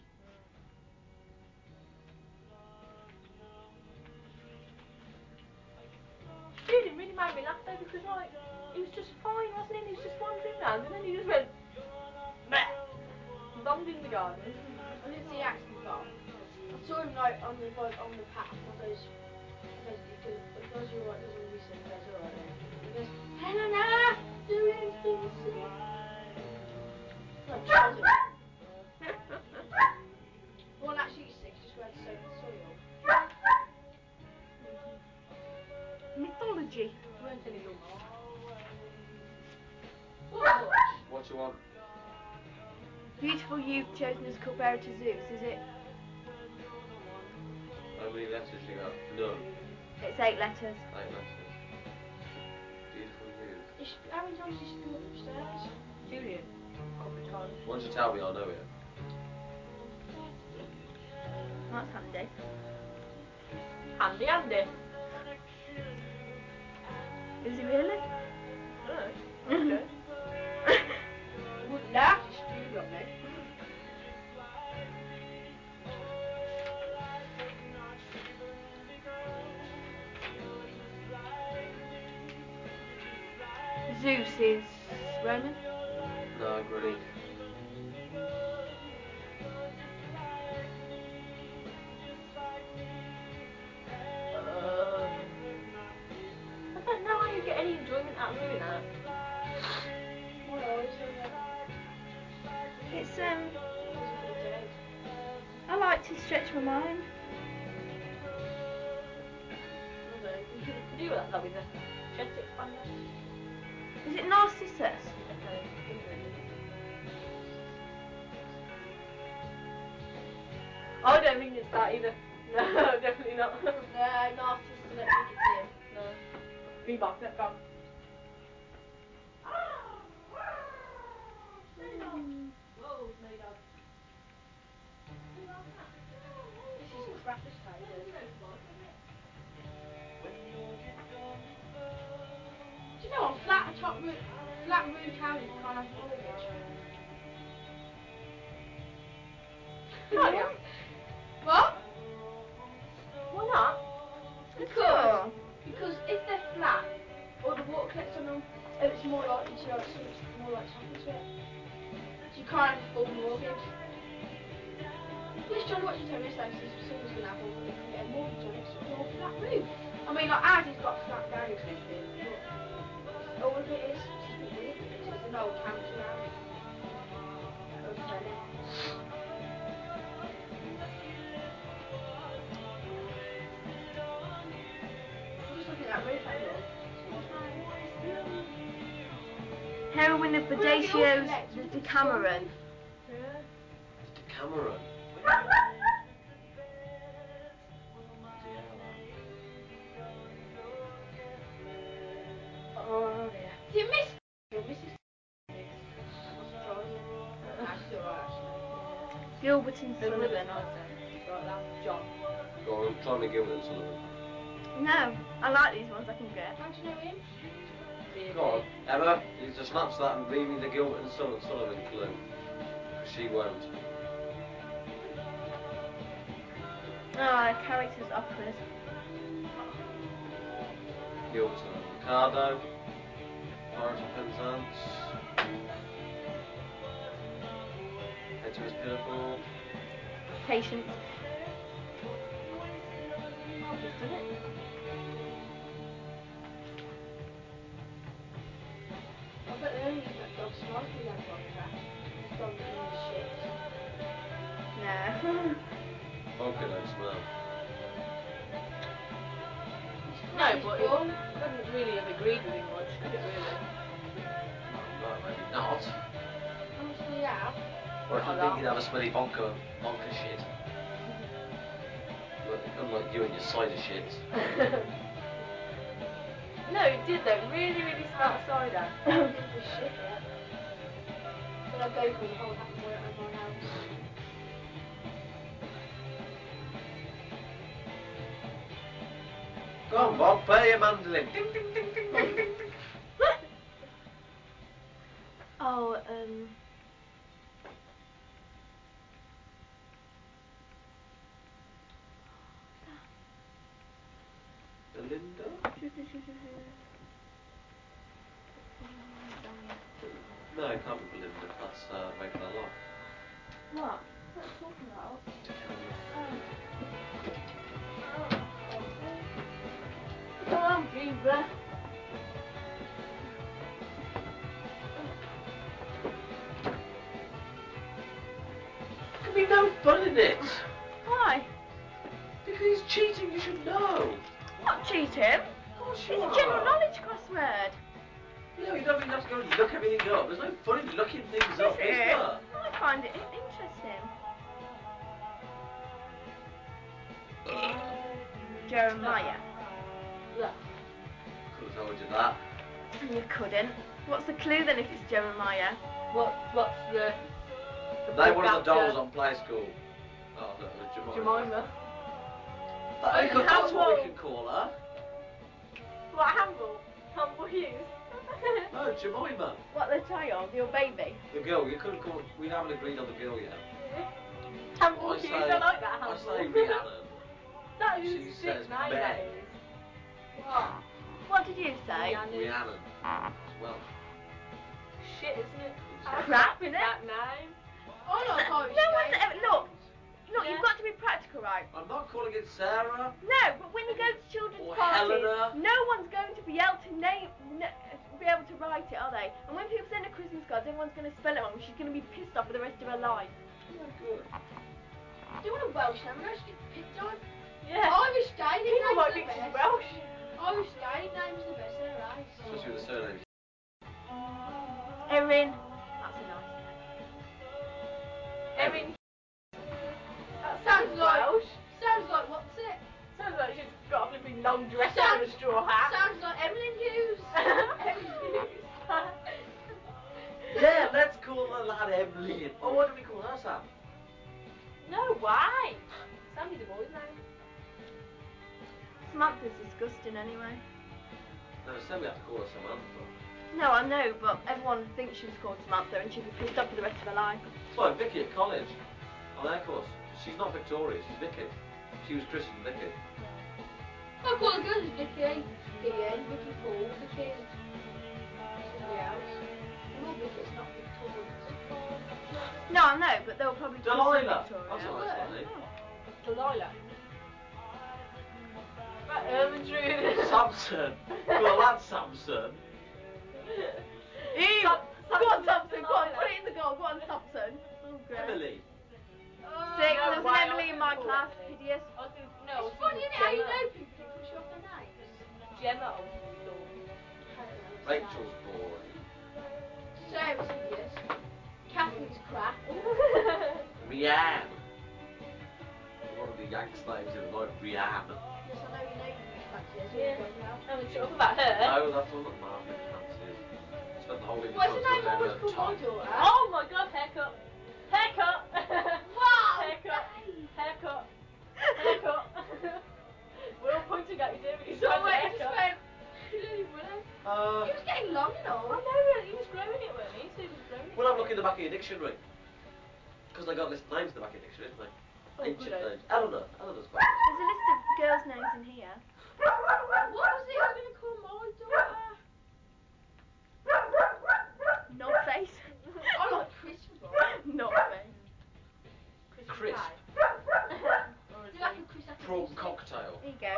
Speaker 4: Julian really made me laugh though because like he was just fine, wasn't he? He was just wandering around, and then he just went, bleh, bombed in the garden.
Speaker 2: I didn't see Axel bomb. I saw him like on the path and I goes, he goes, you alright, doesn't he said, he goes, alright then. He goes, Helena, Julian's been sick. Like, Charles. Well, actually he's sick, just went to soak the soil.
Speaker 1: Mythology.
Speaker 4: There weren't any lumps.
Speaker 2: What?
Speaker 3: What you want?
Speaker 1: Beautiful you've chosen as co-bearer to Zeus, is it?
Speaker 3: How many letters you got? None.
Speaker 1: It's 8 letters.
Speaker 3: 8 letters. Beautiful news.
Speaker 2: How many times did she come up the stairs?
Speaker 4: Julian, a couple of times.
Speaker 3: Once you tell me, I'll know it.
Speaker 1: That's handy.
Speaker 4: Handy, handy.
Speaker 1: Is it really?
Speaker 4: Oh, okay.
Speaker 2: Wouldn't laugh, you stupid on me.
Speaker 1: Zeus is Roman.
Speaker 3: No, Greek.
Speaker 4: I don't know how you get any enjoyment out of doing that.
Speaker 1: It's I like to stretch my mind.
Speaker 4: You could do that though with the chest expander.
Speaker 1: Is it Narcissus?
Speaker 4: Okay, I don't think it's that either. No, definitely not.
Speaker 1: No, Narcissus, I don't think it's him.
Speaker 4: No. Reebok, let's go. Whoa, no dog. This is crap as tigers. Do you know on flat roof houses you can't have a mortgage? Can't you? What? Why not? Because if they're flat or the water collects on them, it's more likely to happen to it. So you can't have a full mortgage. Yes, John, what you told me yesterday, someone's going to have one, but they can get a mortgage on it, so it's all flat roof. I mean, like ours has got flat down and everything, but all of it is, it's a bit weird, because it's an old council house. Old dwelling. I'm just looking at that roof, that's all.
Speaker 1: Heroine of Bodacio's the Decameron.
Speaker 4: Yeah.
Speaker 3: The Decameron.
Speaker 4: Oh dear. Is it Miss or Mrs. That's alright actually.
Speaker 1: Gilbert and
Speaker 4: Who would
Speaker 1: Sullivan.
Speaker 4: have nice then? Right now, John.
Speaker 3: Go on, try me Gilbert and Sullivan.
Speaker 1: No, I like these ones I can get.
Speaker 4: How do you know him?
Speaker 3: Go on, Emma, you just snatch that and leave me the Gilbert and Sullivan clue. Because she won't.
Speaker 1: Ah, characters awkward.
Speaker 3: Gilbert Sullivan. Ricardo. Lawrence of Penzance. Hedgemas Pinafore.
Speaker 1: Patience. I've just done it.
Speaker 4: I bet they only use that dog smart for that contract. This dog is shit.
Speaker 1: No.
Speaker 3: Vodka don't smell.
Speaker 4: No, but it couldn't really have agreed with him much, could it really?
Speaker 3: Well, maybe not.
Speaker 4: Honestly, yeah.
Speaker 3: Or if you think you'd have a smelly vodka shit. But unlike you and your cider shit.
Speaker 4: No, it did though. Really, really smart cider. It was shit, yeah. But I go for the whole half of my house.
Speaker 3: Go on, Bob, play your mandolin. Ding, ding, ding, ding, ding, ding, ding.
Speaker 1: Oh,
Speaker 3: Belinda? No, it can't be Belinda. That's regular life.
Speaker 1: What? What are you talking about?
Speaker 4: Come on, Beaver.
Speaker 3: Could be no fun in it.
Speaker 1: Why?
Speaker 3: Because he's cheating, you should know.
Speaker 1: Not cheating.
Speaker 3: Of course
Speaker 1: It's
Speaker 3: you
Speaker 1: a
Speaker 3: are.
Speaker 1: general knowledge crossword.
Speaker 3: Yeah, you don't even have to go and look everything up. There's no fun in looking things up,
Speaker 1: Yes,
Speaker 3: is
Speaker 1: it is.
Speaker 3: there?
Speaker 1: I find it interesting. Jeremiah.
Speaker 4: Yeah.
Speaker 3: Could have told you that.
Speaker 1: You couldn't. What's the clue then if it's Jeremiah?
Speaker 4: What's the
Speaker 3: Name one of the
Speaker 4: actor?
Speaker 3: dolls on Play School. Oh, no,
Speaker 4: Jemima.
Speaker 3: That's what we can call her.
Speaker 4: What, Hamble? Humble Hughes?
Speaker 3: No, Jemima.
Speaker 1: What, the child? Your baby?
Speaker 3: The girl, you couldn't call. We haven't agreed on the girl yet.
Speaker 4: Humble
Speaker 3: I
Speaker 4: Hughes,
Speaker 3: say,
Speaker 4: I like that
Speaker 3: I
Speaker 4: Humble.
Speaker 3: say Rhiannon.
Speaker 4: That is
Speaker 3: She
Speaker 4: a
Speaker 3: says
Speaker 4: sick name,
Speaker 3: Meg.
Speaker 4: that is. What?
Speaker 1: What did you say?
Speaker 3: Rhiannon. It's Welsh.
Speaker 4: Shit, isn't it? How
Speaker 1: Crap,
Speaker 4: is
Speaker 1: isn't it?
Speaker 4: that name?
Speaker 1: No one's ever. Look,
Speaker 4: Yeah.
Speaker 1: you've got to be practical, right?
Speaker 3: I'm not calling it Sarah.
Speaker 1: No, but when you go to children's
Speaker 3: Or
Speaker 1: parties,
Speaker 3: Helena.
Speaker 1: no one's going to be able to write it, are they? And when people send her Christmas cards, everyone's going to spell it wrong. She's going to be pissed off for the rest of her life.
Speaker 3: Oh, good.
Speaker 2: Do you want a Welsh name? I know she gets picked on.
Speaker 1: Yeah.
Speaker 2: Irish Gaelic
Speaker 1: People
Speaker 2: names
Speaker 1: might
Speaker 2: are
Speaker 1: think
Speaker 2: the
Speaker 1: she's
Speaker 2: best.
Speaker 1: Welsh.
Speaker 2: Irish Gaelic names are the best, they're right.
Speaker 3: Especially with the surname.
Speaker 1: Erin. That's a nice name. Erin. That
Speaker 2: Sounds like
Speaker 1: Welsh.
Speaker 2: Sounds like what's it?
Speaker 1: Sounds like she's got a flipping long dress on and a
Speaker 2: Sounds-
Speaker 1: straw hat.
Speaker 2: Sounds like Emlyn Hughes. Emlyn Hughes.
Speaker 3: Yeah, let's call the lad Emily. Oh, what do we call her, Sam?
Speaker 1: No, why? Sammy's a boy's name. Samantha's disgusting anyway.
Speaker 3: No, said we have to call her Samantha.
Speaker 1: No, I know, but everyone thinks she was called Samantha and she'd be pissed off for the rest of her life.
Speaker 3: It's like Vicky at college. On their course. She's not Victoria, she's Vicky. She was christened Vicky.
Speaker 2: I call the girls Vicky, Ian, Vicky Paul, Vicky somebody else. Well, Vicky's not Victoria.
Speaker 1: No, I know, but they'll probably kiss her
Speaker 3: Delilah.
Speaker 1: Victoria.
Speaker 3: That's a nice name.
Speaker 1: Delilah. Right, Ermentrude.
Speaker 3: Samson. Call the lad Samson.
Speaker 1: Ew. Go on, Thompson, go on, put it in the goal. Go on, Thompson. Oh, great.
Speaker 3: Emily.
Speaker 1: Sick,
Speaker 4: No,
Speaker 1: there was
Speaker 4: why?
Speaker 1: an Emily in my class. Hideous.
Speaker 2: It's funny, isn't it, how you know people who push you off their names?
Speaker 1: Gemma.
Speaker 3: Rachel's boy.
Speaker 2: Sarah's hideous. Catherine's crap.
Speaker 3: Rianne. One of the Yanks names is like Rianne.
Speaker 2: Yes, I know you know you fancy her, so
Speaker 1: Yeah.
Speaker 2: you're going now.
Speaker 1: I'm going to shut up about her.
Speaker 3: No, that's one that Marvin fancies. Spent the whole evening
Speaker 2: What's
Speaker 3: trying
Speaker 2: the
Speaker 3: to
Speaker 2: name
Speaker 3: look
Speaker 2: always
Speaker 3: over
Speaker 2: called my
Speaker 3: top.
Speaker 2: daughter?
Speaker 1: Oh my god, haircut. Haircut.
Speaker 2: Wow!
Speaker 1: Haircut.
Speaker 2: Dave.
Speaker 1: Haircut. Haircut. We're all pointing at you, David. He's
Speaker 2: So
Speaker 1: trying to
Speaker 2: wait, just
Speaker 1: haircut.
Speaker 2: went. He was getting long and all.
Speaker 1: I know, he was growing it, wasn't he? So he was growing it.
Speaker 3: We'll have a look in the back of your dictionary. Because they got list names in the back of your dictionary, didn't they?
Speaker 1: Oh,
Speaker 3: Ancient
Speaker 1: good.
Speaker 3: names. Eleanor. Eleanor's quite
Speaker 1: There's a list of girls' names in here.
Speaker 2: What was it I was going to call my daughter?
Speaker 1: Nod face.
Speaker 2: I like Christopher.
Speaker 1: Nod face.
Speaker 3: Crisp.
Speaker 1: Or
Speaker 2: Do you like a Chris after
Speaker 3: Prawn
Speaker 2: Christmas?
Speaker 3: cocktail.
Speaker 1: There you go.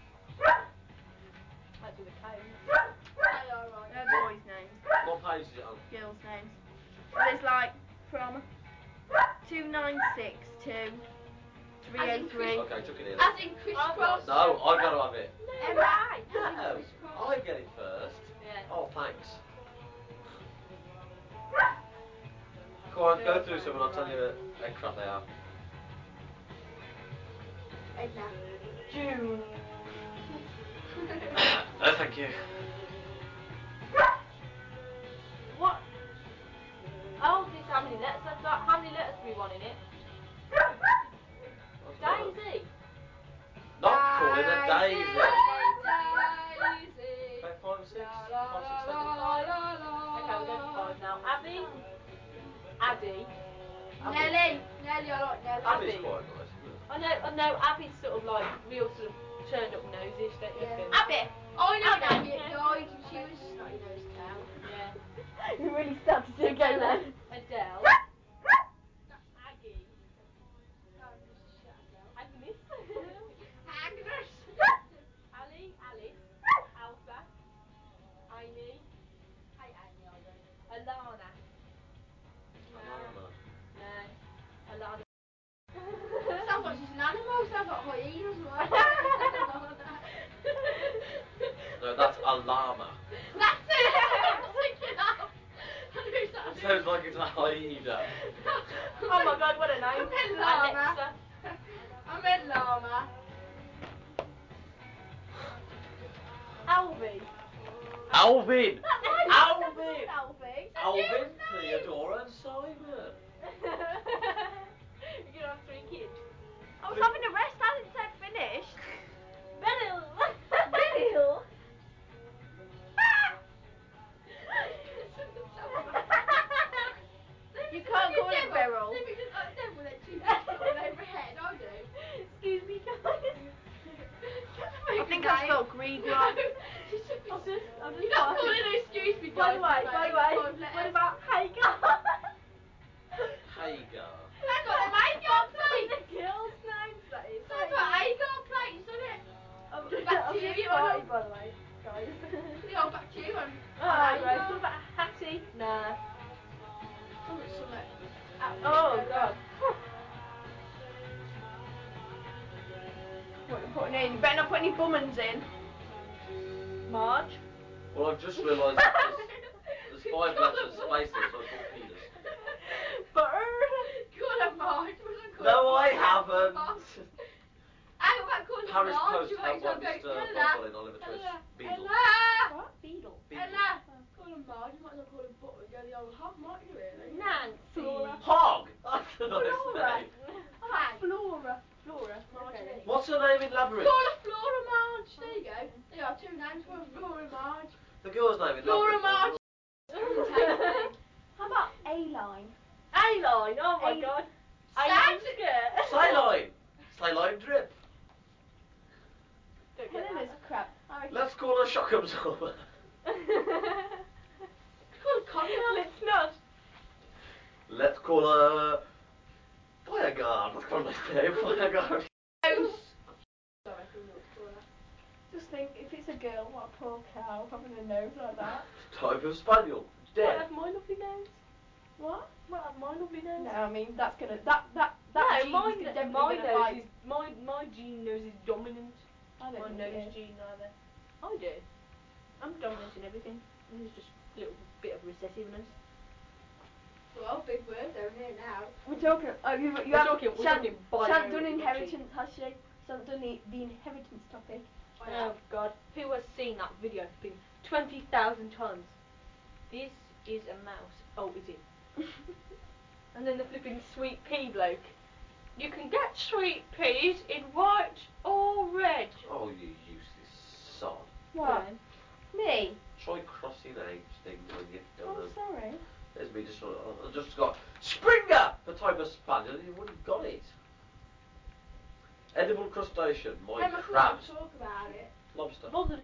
Speaker 1: That's with a K.
Speaker 2: Yeah, alright.
Speaker 1: They're boys' names.
Speaker 3: What page is it on?
Speaker 1: Girls' names. So there's like from 296 to 303.
Speaker 3: Okay, took it in.
Speaker 2: As in crisscross.
Speaker 3: No, I got to have it.
Speaker 2: Emma. As in
Speaker 3: No,
Speaker 2: crisscross.
Speaker 3: I get it first.
Speaker 1: Yeah.
Speaker 3: Oh, thanks. Go on, go through some and I'll tell you how crap they are.
Speaker 2: Edna.
Speaker 1: June.
Speaker 3: No, thank you.
Speaker 1: What? Oh, this how many letters I've got? How many letters do we want in it? Daisy.
Speaker 3: Not calling it Daisy.
Speaker 2: Daisy.
Speaker 3: About 5 or 6? 5, 6, 7.
Speaker 1: Okay, we're going for 5 now. Abby. Addie.
Speaker 2: Nelly. Nelly, I like Nelly.
Speaker 3: Abby's
Speaker 1: Abby.
Speaker 3: quite nice, isn't it?
Speaker 1: I know, Abby's sort of like real sort of turned up nosish, don't you think?
Speaker 2: Abby. I know
Speaker 1: Abby.
Speaker 2: Abby died and she was snotty nosed cow.
Speaker 1: Yeah. You really started to go then. Adele.
Speaker 2: That's
Speaker 1: Aggie. Agnes.
Speaker 2: Agnes.
Speaker 1: Ali. Alice. Alpha. Amy.
Speaker 2: Hey, Amy, I don't.
Speaker 1: Alana.
Speaker 3: Alana.
Speaker 1: No. Alana.
Speaker 2: Sounds like she's an animal. Sounds like hyena as well.
Speaker 3: No, that's a llama.
Speaker 2: That's it. I was thinking of.
Speaker 3: It sounds like it's a hyena.
Speaker 1: Oh my god, what a
Speaker 2: I
Speaker 1: name.
Speaker 2: meant llama.
Speaker 1: Alexa.
Speaker 2: I meant llama.
Speaker 1: Alvy.
Speaker 3: Alvin!
Speaker 1: Alvin.
Speaker 2: Alfie.
Speaker 3: Alvin, Theodora and Simon.
Speaker 1: You're gonna have 3 kids. I was having a rest, I didn't say finished. Beryl. Beryl. You can't call it Beryl.
Speaker 2: Let me just like devil that you all over her head. I do.
Speaker 1: Excuse me, guys. I think I spelled Green wrong.
Speaker 2: You're not calling her excuse me,
Speaker 1: By
Speaker 2: guys.
Speaker 1: the way, what about Hagar?
Speaker 3: Hagar.
Speaker 2: Hang on, am Hagar
Speaker 1: The
Speaker 2: plates?
Speaker 1: girls' names, that is.
Speaker 2: Sounds like Hagar plates, doesn't it?
Speaker 1: I've
Speaker 2: The
Speaker 1: just
Speaker 2: bacteria
Speaker 1: farted,
Speaker 2: one.
Speaker 1: by the way.
Speaker 4: guys.
Speaker 2: The old back to you and
Speaker 4: Alright, right. What about a hattie? Nah. Oh, God. What are you putting in? You better not put any bummins in. Marge?
Speaker 3: Well, I've just realised there's 5 letters spaces, so I put penis.
Speaker 4: Butter?
Speaker 2: Call her Marge.
Speaker 3: No, I haven't.
Speaker 2: I got back calling
Speaker 3: Paris
Speaker 2: Marge.
Speaker 3: Post
Speaker 2: You
Speaker 3: have
Speaker 2: might as well
Speaker 3: one
Speaker 2: go,
Speaker 3: disturbed
Speaker 2: Ella.
Speaker 3: by Oliver Twist. Beetle.
Speaker 2: Ella.
Speaker 4: What? Beetle.
Speaker 2: Ella. Call her Marge. You might as well call her Butter and go the old hog, might you really?
Speaker 4: Nancy. Flora.
Speaker 3: Hog! That's a nice
Speaker 4: Flora.
Speaker 3: name.
Speaker 2: Hag.
Speaker 4: Flora. Flora.
Speaker 2: Marjorie.
Speaker 3: What's her name in Labyrinth?
Speaker 2: Call her Flora Marge. There you go. There are 2 names for her, Flora Marge.
Speaker 3: The girl's name in
Speaker 2: Flora
Speaker 3: Labyrinth.
Speaker 2: Marge.
Speaker 1: How about A-line?
Speaker 4: A-line. Oh, my God.
Speaker 2: Sounds
Speaker 3: Saline. Saline drip.
Speaker 1: Helena's crap. I reckon.
Speaker 3: Let's call her shock absorber.
Speaker 2: Call her Connor.
Speaker 4: Let's not.
Speaker 3: Let's call her Fireguard. That's quite a nice name. Fireguard.
Speaker 2: Sorry, I don't know what to call her.
Speaker 1: Just think, if it's a girl, what a poor cow having a nose like that.
Speaker 3: Type of spaniel.
Speaker 4: What
Speaker 3: Dead.
Speaker 4: have my lovely nose?
Speaker 1: What?
Speaker 4: What have my lovely nose?
Speaker 1: No, I mean that's gonna that
Speaker 4: No,
Speaker 1: gene's
Speaker 4: mine,
Speaker 1: definitely
Speaker 4: my
Speaker 1: gonna
Speaker 4: nose
Speaker 1: fight.
Speaker 4: is my gene nose is dominant.
Speaker 1: I don't
Speaker 4: My
Speaker 1: think
Speaker 4: nose
Speaker 1: it is.
Speaker 4: gene either. I do. I'm dominant in everything. There's just a little bit of recessiveness.
Speaker 2: Well, big words over here now.
Speaker 1: We're talking. You
Speaker 4: We're
Speaker 1: haven't.
Speaker 4: talking
Speaker 1: She hasn't
Speaker 4: bio-
Speaker 1: done
Speaker 4: biology.
Speaker 1: inheritance, has she? She hasn't done the inheritance topic.
Speaker 4: Oh God, who has seen that video? It's been 20,000 times. This is a mouse. Oh, is it? And then the flipping sweet pea bloke. You can get sweet peas in white or red.
Speaker 3: Oh, you useless sod.
Speaker 1: What? Me?
Speaker 3: Try crossing out things when you've done
Speaker 1: Oh,
Speaker 3: them.
Speaker 1: sorry.
Speaker 3: There's me just I just got Springer for type of spaniel and you wouldn't got it. Edible crustacean, my
Speaker 2: Emma
Speaker 3: crab.
Speaker 2: couldn't talk about it.
Speaker 3: Lobster.
Speaker 4: Bothered